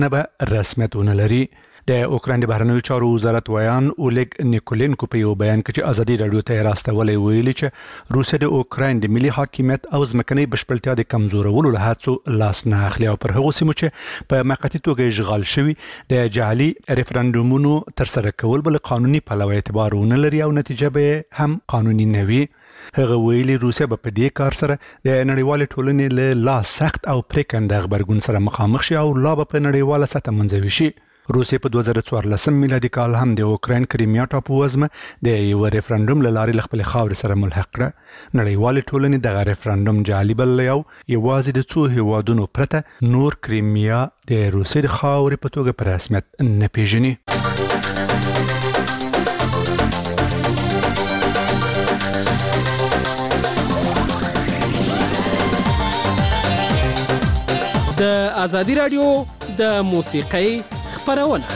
نه به رسمیت ونه لري. د اوکراین د بهرنیو چارو وزارت ویان اولیګ نیکولینکو په یو بیان کې چې ازادي راډیو ته راستولی ویلي چې روسیه د اوکراین د ملي حاکمیت او ځمکنۍ بشپړتیا د کمزورولو له هڅو لاس نه اخلي او پر هغو سیمو چې په موقتي توګه اشغال شوي د جعلي ریفرنډومونو ترسره کول بل قانوني پلوه اعتبار ونه لري او نتیجه به هم قانوني نه وي. هغه ویلي روسیه به په دې کار سره د نړیوالې ټولنې له لا سخت او پریکنده غبرګون سره مخامخ شي او لا به په نړیواله سطح منځوي شي. روسیه په 2014 میلادي کال هم د اوکراین کریمیا ټاپووزمه د یو ریفرنډوم له لارې خپل خاورې سره ملحق کړه. نړیوالې ټولنې دغه ریفرنډوم جعلي بللی او یوازې د څو هیوادونو پرته نور کریمیا د روسیې د خاورې په توګه په رسمیت نه پیژني. د ازادي راډیو د موسیقۍ خپرونه.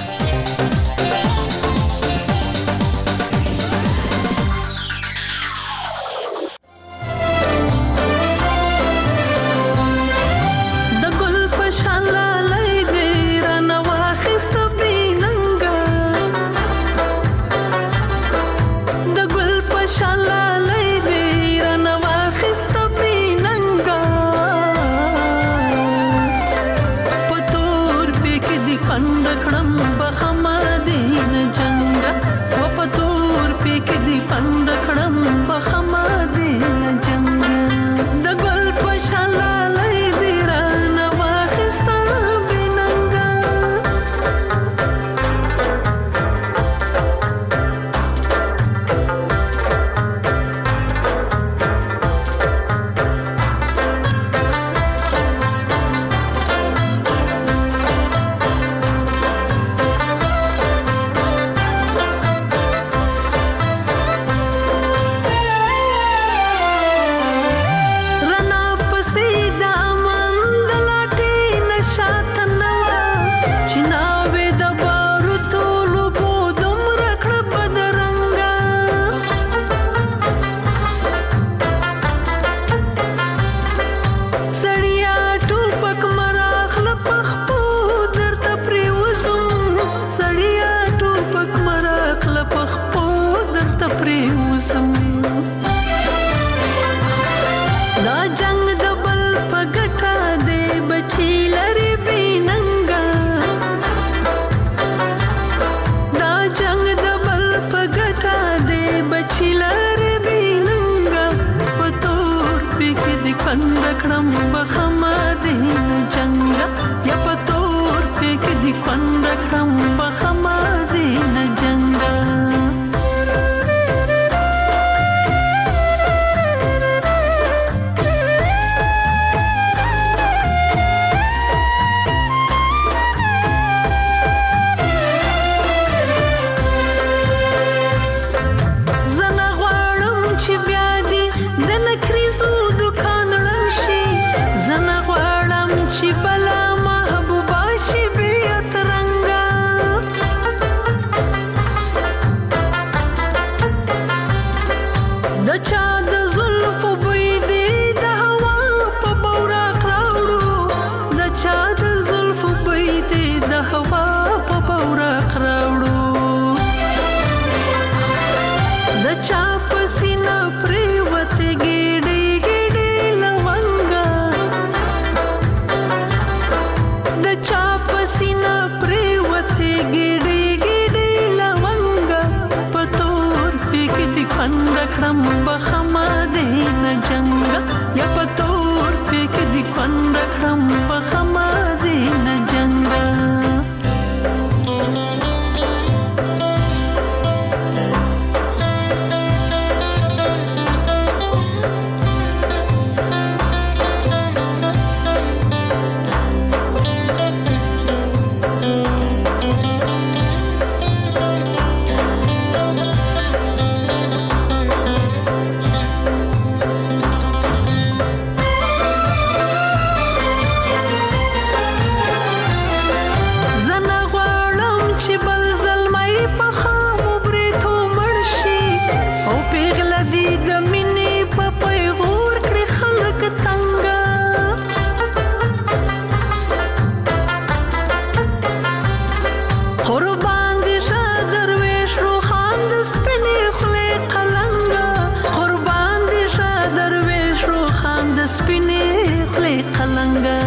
قربان دي شه درویش روخان د سپینې خولې قلنګه قربان دي شه درویش روخان د سپینې خولې قلنګه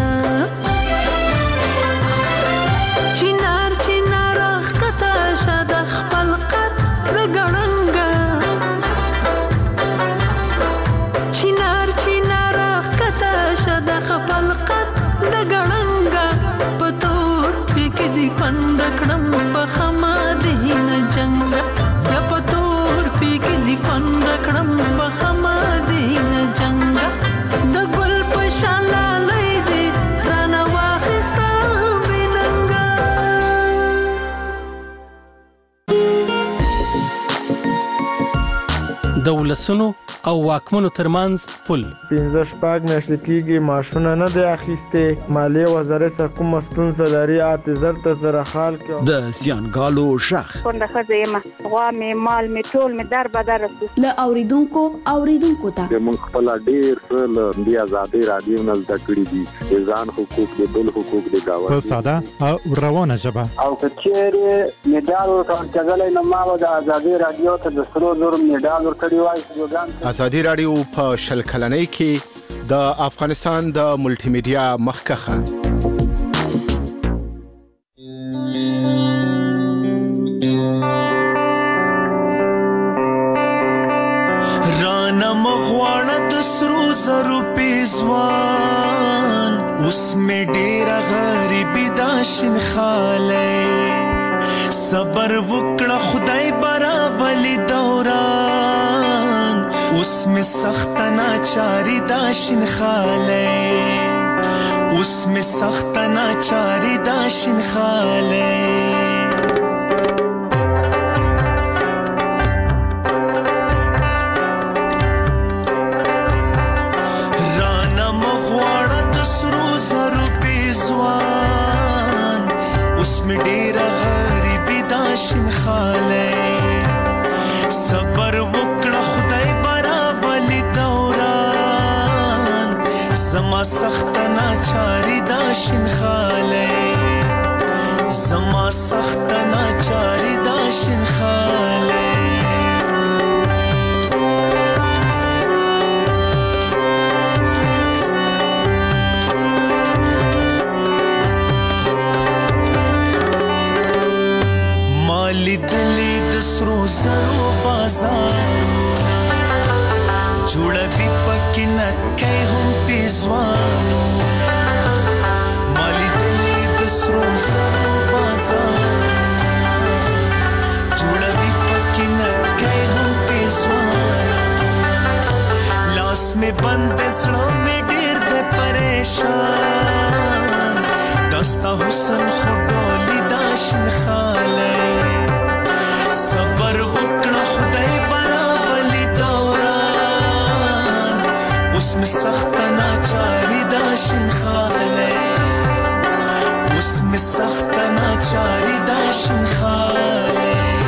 چینار چینار اخته شه د خپل قد د ګړنګه چینار چینار اخته شه د خپل قد د ګړنګه پتور کې دی پند کړم په خما دین جنگ یا پتور کې دی پند کړم په خما دین جنگ د ګل په شاله لې دی رانا واخستا بیننګا دولسونو او واکمنو ترمنځ پل 15 میاشتې کېږي معاشونه نه دی اخیستې مالیې وزارت څخه کومه ستونزه لري اعتذار ته زره خال کې د زیانګالو شخ کونډه ښځه یم غوا مې مال مې ټول مې در بدر رسو له اوریدونکو ته موږ خپل ډېر له دې آزادۍ رادیو نه زده کړي دي ځان حقوق دي بل حقوق دي گاوه په ساده او روانه ژبه او کچېره میډال ورکړل کېدلای نه ما د آزادۍ رادیو ته د سرو زر میډال ورکړی وای آزادي رادیو په شل کلنۍ کې د افغانستان د ملټي میډیا مخکخه رانا مغواړه د سرو زرو پیزوان اوس مې ډېره غریبي دا شین خاله صبر وکړه خدای برابرلی دوران اوس مې سخت ناچاری دا شین خاله اوس مې سخت ناچاری دا شین خاله شین خاله صبر وکړه خدای برابرلی دوران زما سخت ناچاری دا شین خاله زما سخت ناچاری دا شین خاله لیدلی د سرو زرو بازارونه جوړوي پکې نکۍ هم پیزوانونه ما لیدلی د سرو زرو بازارونه جوړوي پکې نکۍ هم پیزوانونه لاس مې بند زړه مې ډېر دی پریشان دستا حسن خو ډولي دا شین خاله صبر وکړه خدای برابرلی دوران اوس مې سخت ناچاری دا شین خاله اوس مې سخت ناچاری دا شین خاله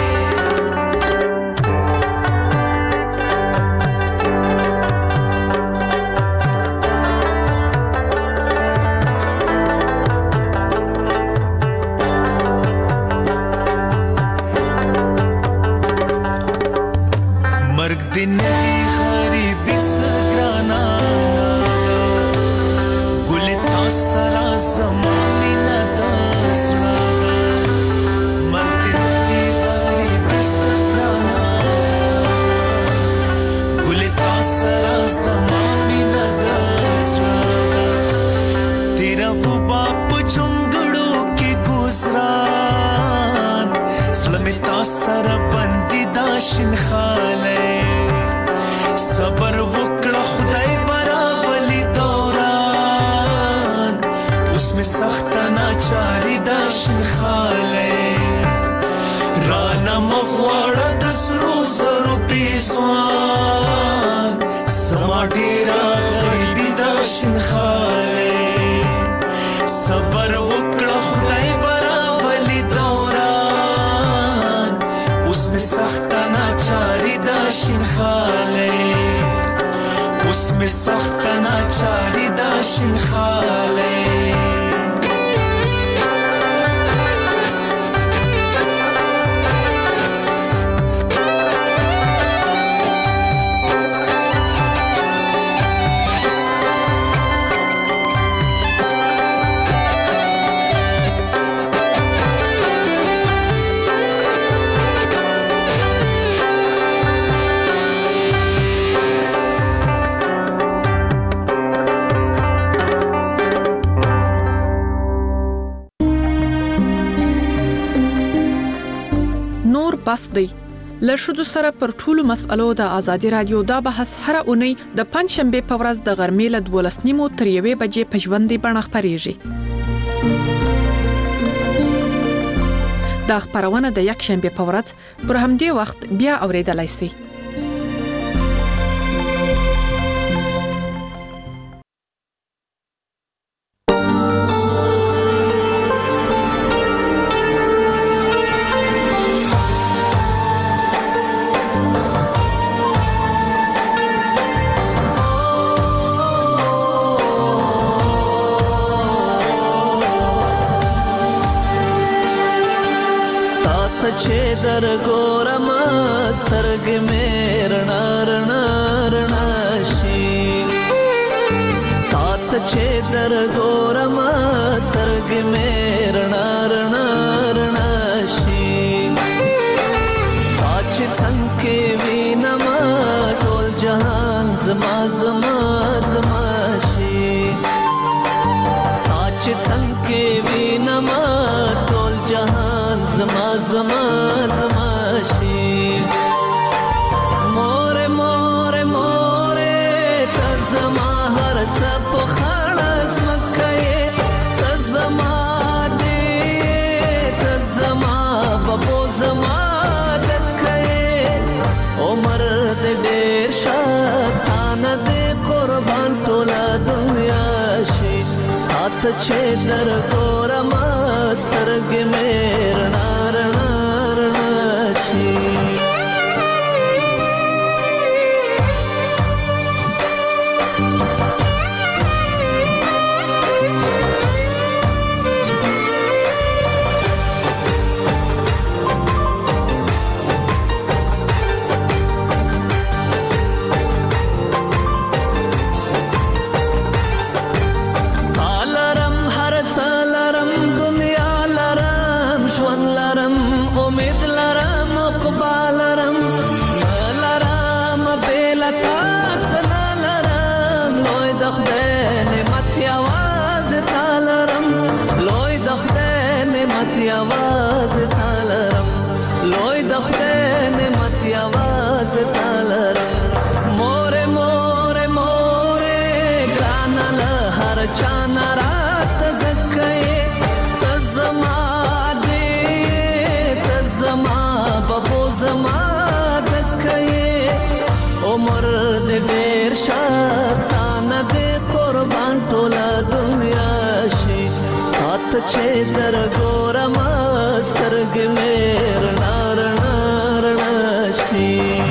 سره بندي دا شین خاله صبر وکړه خدای برابرلی دوران اوس مې سخت ناچاری دا شین خاله رانا مغواړه د سرو زرو پیزوان زما ډېره غریبي دا شین خاله صبر وکړه خدای برابرلی دوران اوس مې سخت ناچاری دا شین خاله اوس مې سخت ناچاری دا شین خاله بس دی. له ښځو سره پر ټولو مسألو د ازادي رادیو دا بحث هره اونۍ د پنځشنبه په ورځ د غرمې له 12:30 تر 1 بجې په ژوندۍ بڼه خپرېږي. دا خبرونه د یکشنبه په ورځ پر همدې وخت بیا اوریدلای شئ. چې در ګورم سترګې مې رڼا رڼا رڼا شي تا ته چې در ګورم سترګې مې رڼا رڼا رڼا شي تا چې څنګه وینم ټول جهان زما زما زما شي تا چې څنګه وینم ټول جهان زما زما زما شي مور مور مور ته زما هر څه په خلاص مکه ته زما دې ته زما بابو زما دکه عمر دې ډېر شاتان دې قربان ټول دنیا شي هات چې در ګورم سترګې مې رڼا رڼا رڼا شي आवाज तालरम लोय दखते ने मत आवाज तालरम मोरे मोरे मोरे ग्रानल हर चाना रात जक्के तजमा दे तजमा बबो जमा दक्के उमर दे बेर शातान दे कुर्बान टोला दुनिया शी हाथ चे दर गोरम سترګې مې رڼا رڼا رڼا شي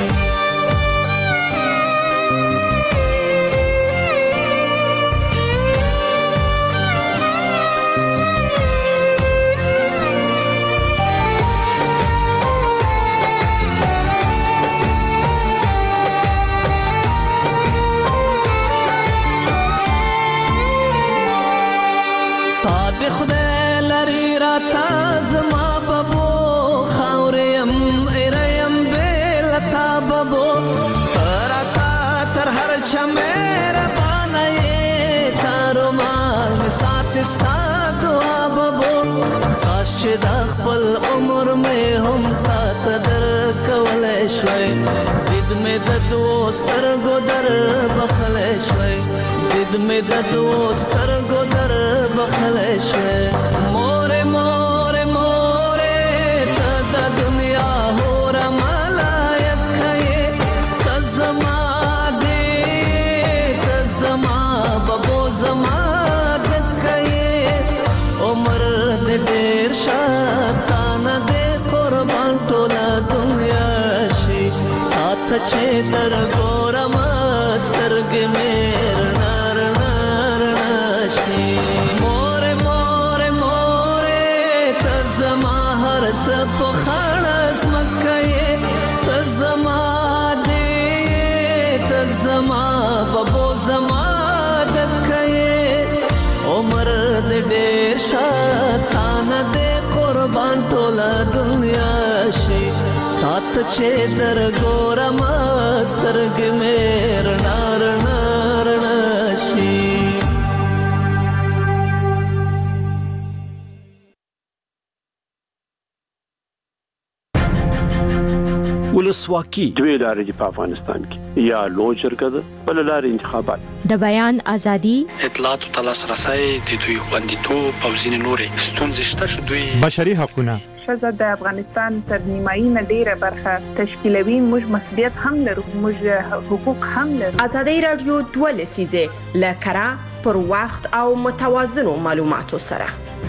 تا دې خدای لري راته زما بابو خاوریم ایریم بیلتا بابو تراتا تر هر چمیر بانای سارو مال می سات استا دعا بابو کاش چې د خپل عمر می هم تا تدر کولې شوي دید می د دوستر ګدر بخلې شوي دید می د دوستر ګدر بخلې شوي مور مور مور ته د دنیا هور ملایک کړي تزما دې تزما بابو زما دکې عمر دې ډېر شاتان دې قربان ټول دنیا شي هات چې در ګورم سترګې مې رڼا رڼا رڼا شي مور مور مور تزما هر څه په خلاص مکه تزما دې تزما بابو زما دکې عمر دې ډېر شاتان دې قربان ټول دنیا شي تات چې در ګورم سترګې مې رڼا رڼا رڼا شي ولسواکي دوی لارې په افغانستان کې یا لوی شرکت بل لارې انتخابات د بیان ازادي اطلاعات او تلاسرسي د دوی خوندیتوب او ځینې نورې ستونزې شته چې دوی بشري حقوقونه ښځه د افغانستان تر نیمایي نه ډیره برخه تشکیلوي. موږ مسؤلیت هم لرو، موږ حقوق هم لرو. ازادي رادیو 2 لسیزه لکرا پر وخت او متوازنو معلوماتو سره.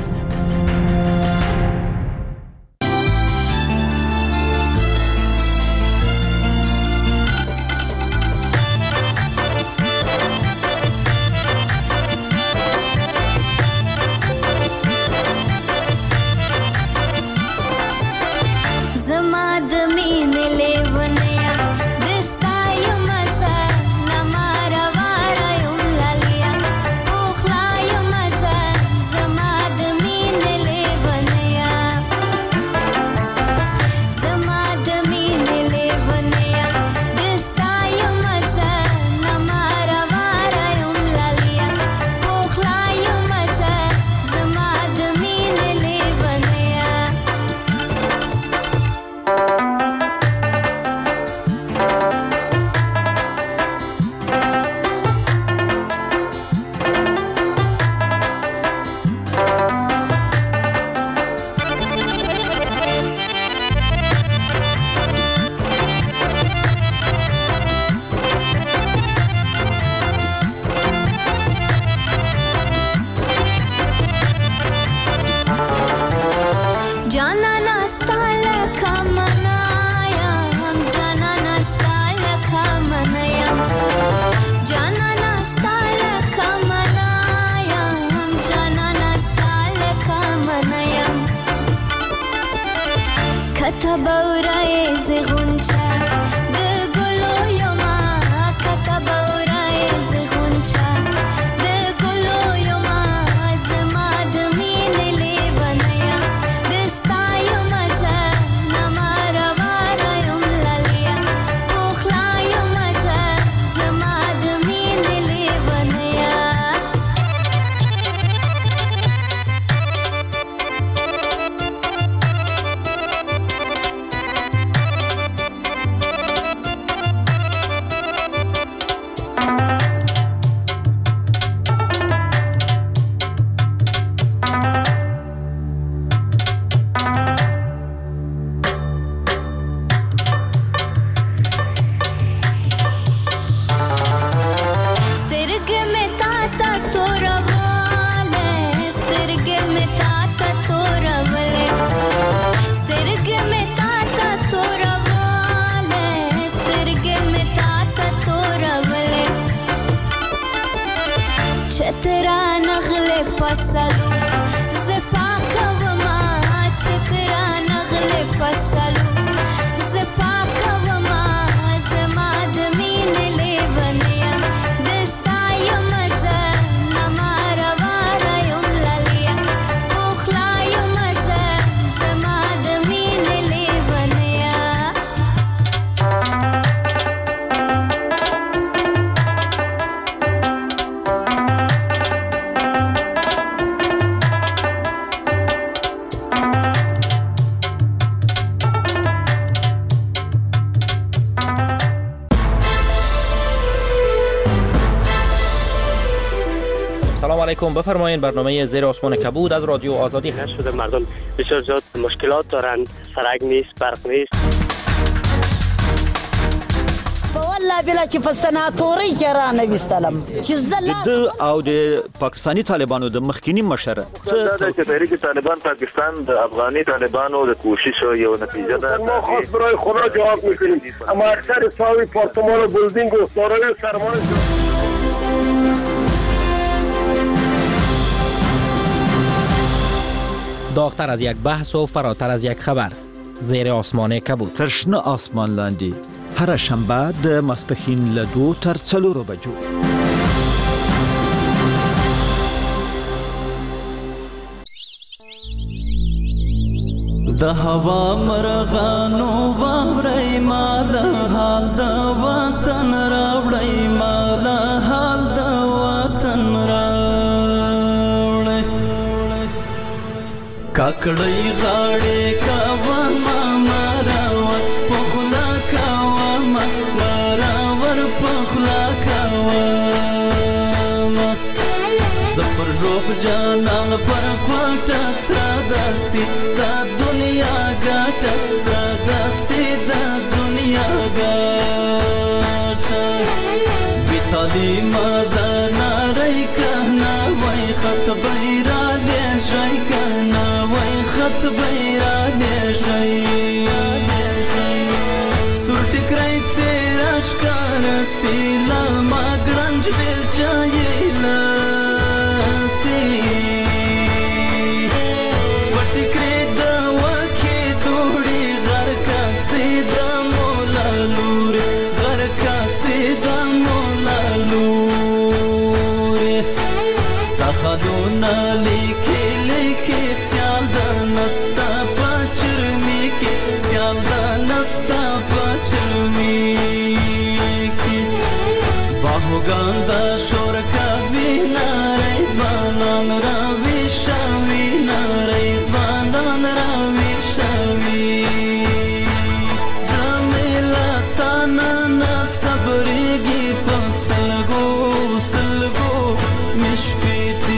بفرمایید. برنامه زیر آسمان کبود از رادیو آزادی هست. شده مردم بسیار زیاد مشکلات دارند، سرک نیست، برق نیست. والله بلا چې په سناتوري کې را نه وستلم چې د او د پاکستاني طالبانو د مخکینی مشر چې تحریک طالبان پاکستان د افغاني طالبانو د کوشش یو نتیجه ده. ما خاص برای خدا جواب میکنیم. اما اکثر ساوی پارتمان و بلدینگ و سارای سرمان داغتر از یک بحث و فراتر از یک خبر. زیر آسمان کبود. ترشنه آسمان لاندی. هر شنبه د ماسپښین له 2 تر 4 بجو. د هوا مرغانو واوري مال حال د وطن راوړی مال حال د وطن راوړی کاکړی غاړي کا ما مراوت په خلا روح جانان پر کوټه سره داسي د دنیا ګټه سره داسي د دنیا ګټه بي تعلیم د ناري کنا وای خط بیرا دې شي کنا وای خط بیرا دې شي سور ټکرای سراش کار سیلا ما ګرنج بل چایلا خدونا لیکي لیکي سیال د نستا پچرمی کی سیال د نستا پچرمی کی باهوګان د شور کوي نارې ځوانان را ویشوي نارې ځوانان را ویشوي زمیلا تانا صبرېږي په سلګو سلګو مشپې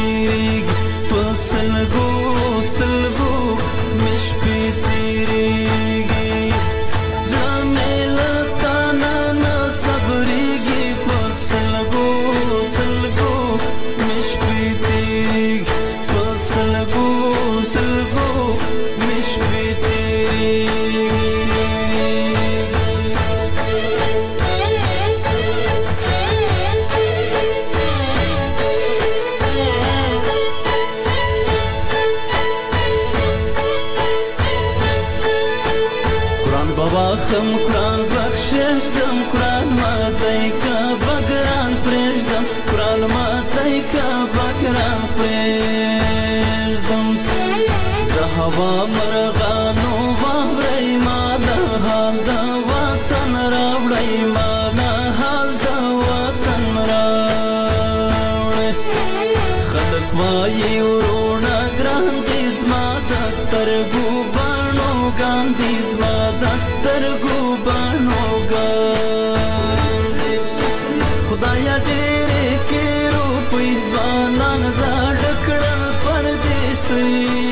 سلګو سلګو مش پی تیریږي زمیلا تانا نه صبرېږي په سلګو سلګو مش پی تیریږي په سلګو سلګو مش پی تیریږي خم قرآن بخشش دم قرآن ماتای کا بگران پریشدم قرآن ماتای کا بگران پریشدم د هوا مرغانو باورای ما د حال د وطن راوړی ما د حال د وطن راوړی خلک وایي ورونه ګران دي زما د سترګو باڼو ګاندي زما د سترګو باڼو ګاندي خدایا ډېرې کې روپۍ ځوانان زاړه کړل پردیسي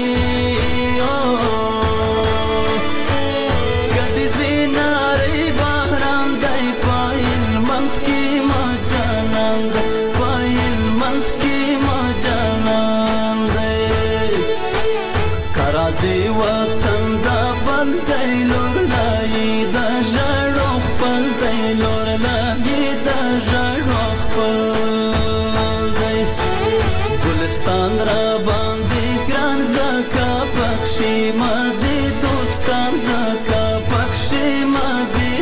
ګډې زینارې بهران دی پایل منت کې ما جانان دی پایل منت کې ما جانان دی کرازي وطن دا بل دی لور لای دا ژړو خپل دی لور لای دا ژړو خپل دی ګلستان را باندې ګران زکا پکشي ما دې دوستان زکا پکشي ما دې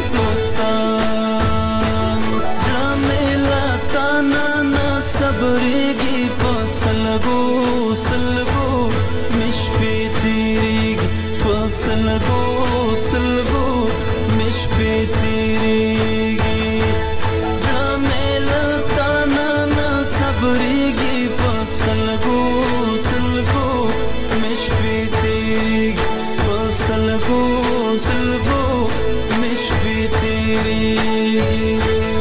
دوستان زمیلا تانا نه صبرېږي په سلګو سلګو مش پې تیریږي په سلګو سلګو مش پې تیریږي زمیلا تانا نه صبرېږي په سلګو سلګو مش پې تیریږي په سلګو سلګو مش پې تیریږي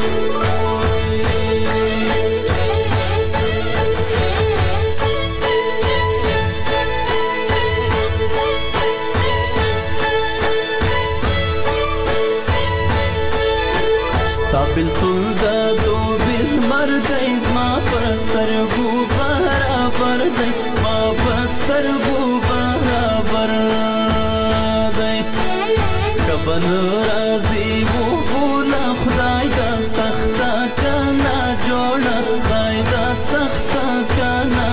بلتون دا دو بیل مردی زما پرسترگو برابر دی زما پرسترگو برابر دی کبن رازی و بولا خدای دا سختا کنا جوڑا خدای دا سختا کنا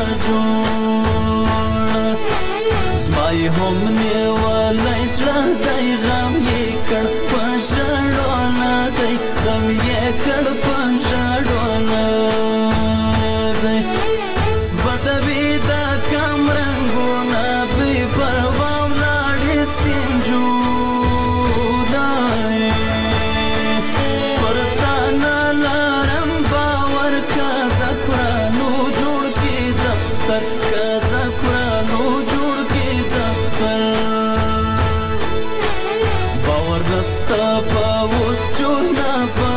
جوڑا زمای هم نیوالی سرا دی غم یې کړ پښړو نه دی غم یې کړ پښړو نه دی بدوی دا کم رنگونه بې پروا ولاړې سینجو دی پر تا نه لرم باور که د قرانو جوړ کې دفتر که د قرانو جوړ کې دفتر باور نستا په اوس چونه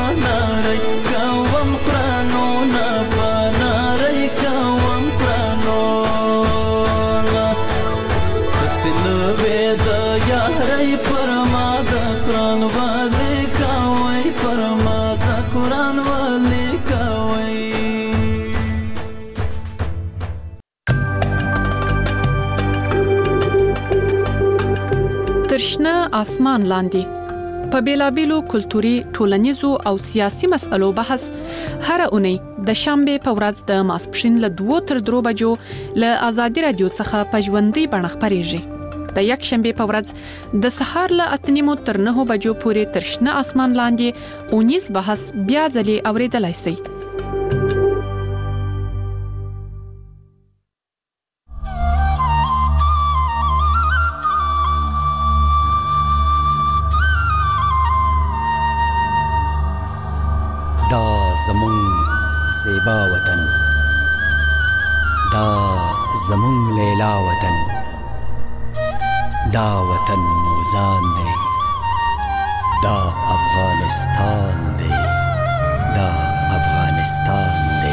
بنارئ کوم قرانو نه بنارئ کوم قرانو د یارۍ پر ما د قرآن والي کوي پر ما د قرآن والي کوي ترشنه آسمان لاندې په بیلابیلو کلتوري، ټولنیزو او سیاسي مسألو بحث هر اونۍ د شنبه په ورځ د ماسپښین له 2 تر 3 بجو له آزادي رادیو څخه په ژوندۍ بڼه خپرېږي. د یک شنبه په ورځ د سهار له 8 تر 9 بجو پورې ترشنه آسمان لاندې اونیز بحث بیا ځلې اوریدلای شئ. دا زمون زیبا وطن، دا زمون لیلا وطن، دا وطن موزان دی، دا افغانستان دی، دا افغانستان دی.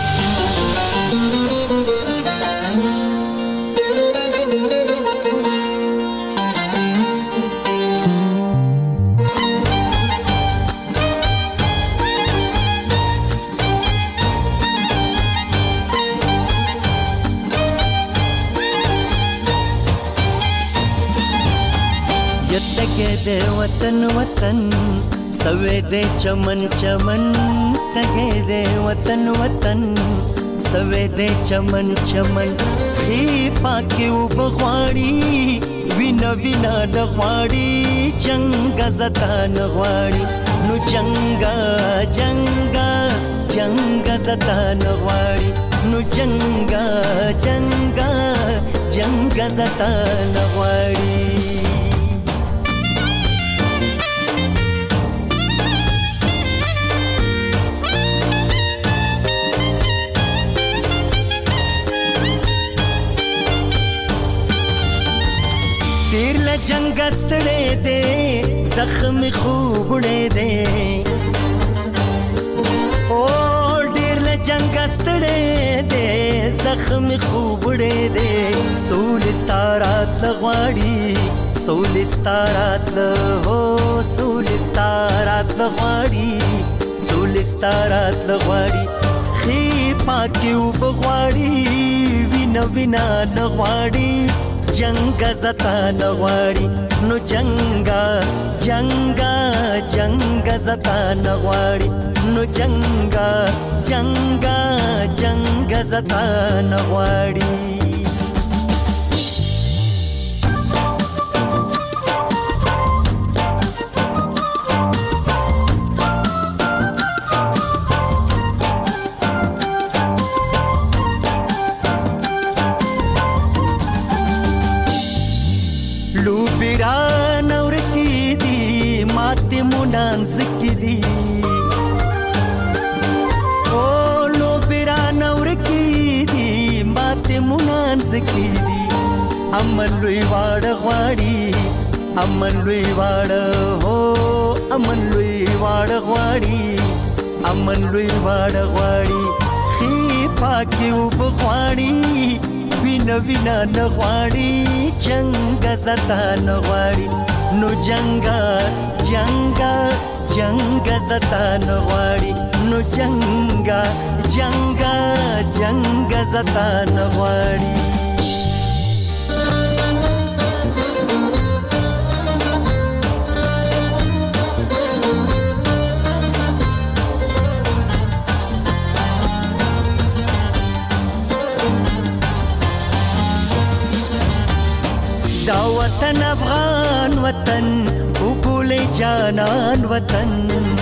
تگے دے وطن وطن سوے دے چمن چمن تگے دے وطن وطن سوے دے چمن چمن خی پاکی و بغواړي وینا وینا نغواړي جنگ زتا نغواړي نو جنگا جنگا جنگ زتا نغواړي نو جنگا جنگا جنگ زتا نغواړي. جنگ استڑے دے زخم خوبڑے دے او ډیر له جنگ استڑے دے زخم خوبڑے دے سولستارات لغواړي سولستارات له هو سولستارات لغواړي سولستارات لغواړي خي پاکي وبغواړي وینا وینا نغواړي جنگ زتا نغواړي نو جنگا جنگا جنگ زتا نغواړي نو جنگا جنگا جنگ زتا نغواړي. منان زکدی او لو بیران ورکیدی مات منان زکدی امن لوی واړ غواړي امن لوی واړ هو امن لوی واړ غواړي امن لوی واړ غواړي خي پاکي وبغواړي وینا وینا نغواړي جنگ زتا نغواړي نو جنگا جنگا جنگ زتا نغواړي نو جنگا جنگا جنگ زتا نغواړي. دا وطن افغان وطن وګول جانان وطن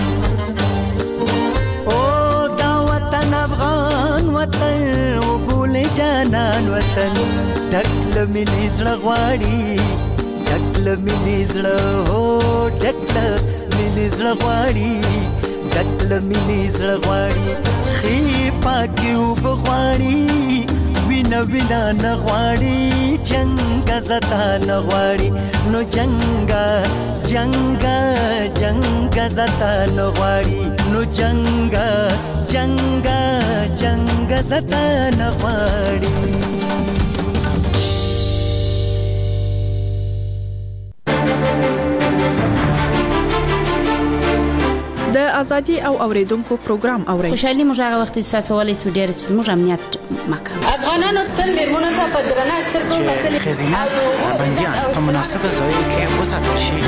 او دا وطن افغان وطن وګول جانان وطن ډکل ملي زړه غواړي ډکل ملي زړه هو ډکل ملي زړه غواړي ډکل ملي زړه غواړي خي پاکي وبغواړي وینا وینا نغواړي جنگ زتا نغواړي نو جنگا جنگا جنگ زتا نغواړي نو جنگا جنگا جنگ زتا نغواړي. ازادي او اوریدونکو پروګرام اورئ. خوشحالي موږ هغه وخت احساسولای سو ډېر چې موږ امنیت مکان افغانانو تل میرمنو ته په درنه سترګو کتل چې ښځینه بندیان په مناسبه ځایو کې وساتل شي.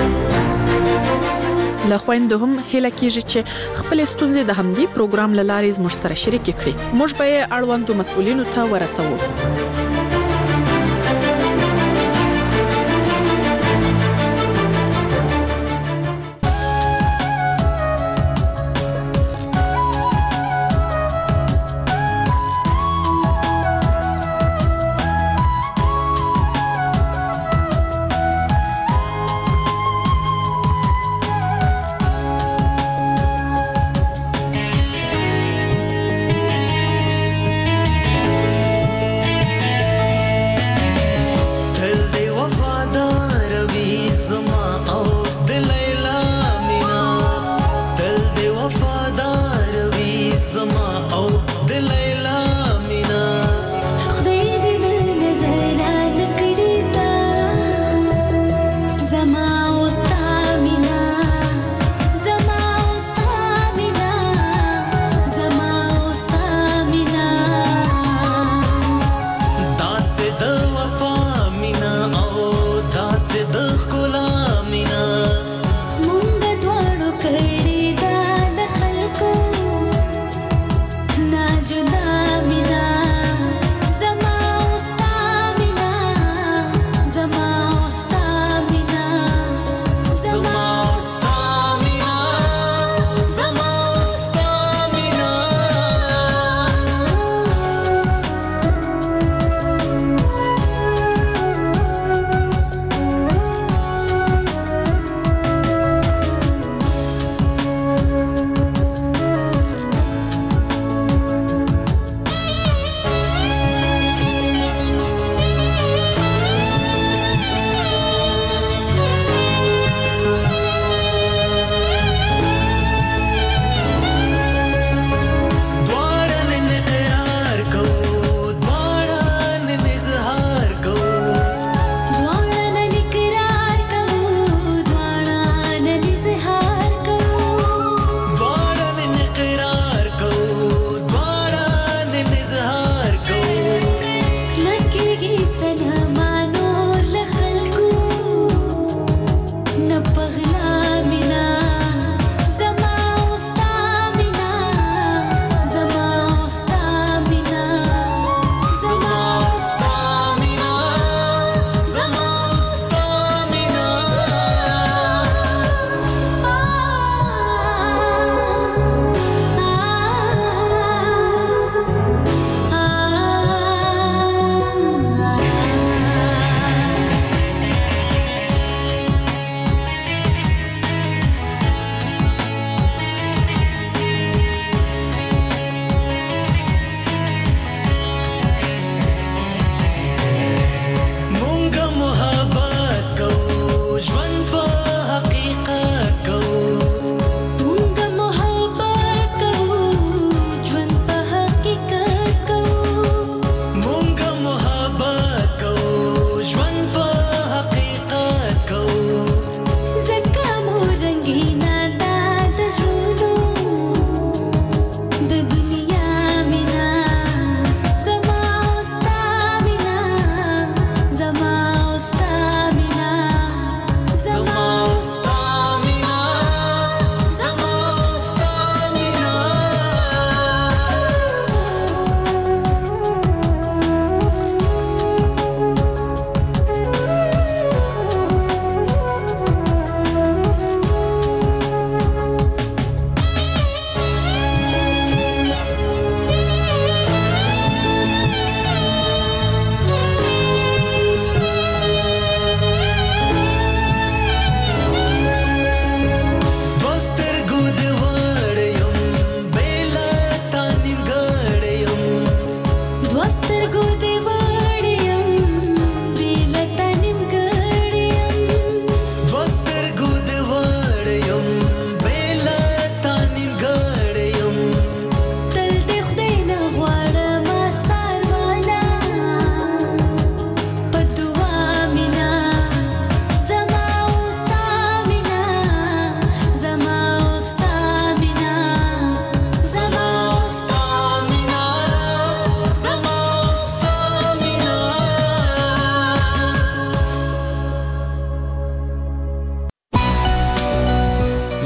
له خویندو هم هیله کیږي چې خپل ستونزې د همدې پروګرام له لارې زموږ سره شریک کړي. موږ به یې اړوندو مسؤلینو ته ورسوو.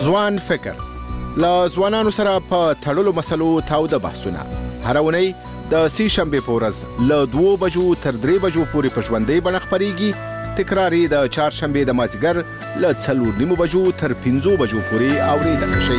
ځوان فکر له ځوانانو سره په تړلو مسلو تاوده بحثونه هر اونۍ د سې شنبې په ورځ له 2 بجو تر 3 بجو پورې په ژوندۍ بڼه خپرېږي. تکرار یې د چهارشنبې د مازدیګر له 4:30 بجو تر 5 بجو پورې اورېدلی شئ.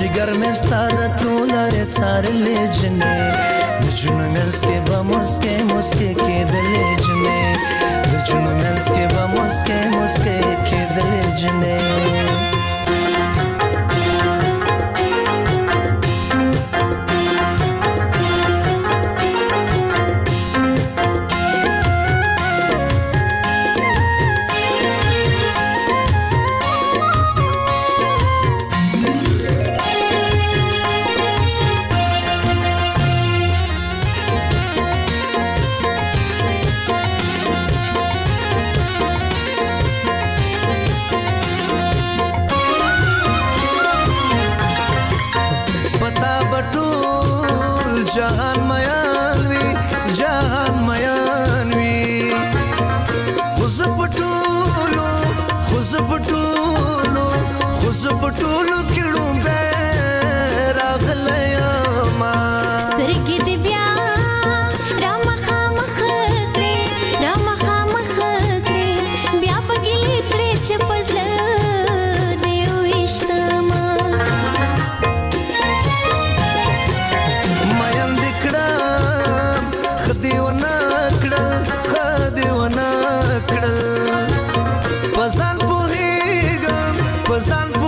जिगर में स्तादा तू लरे चारले जने जुन मेंस के बा मुस्के मुस्के के दले जने जुन मेंस के बा मुस्के मुस्के के दले जने जहान मयानवी खुश पटूलो किड़ू बैरागलया मा स्तरगी दिव्या राम खाम खत्रे ब्या बगिले कडे चपजल देव इष्टमा मयन दिकड़ा खदेवना कडल पसान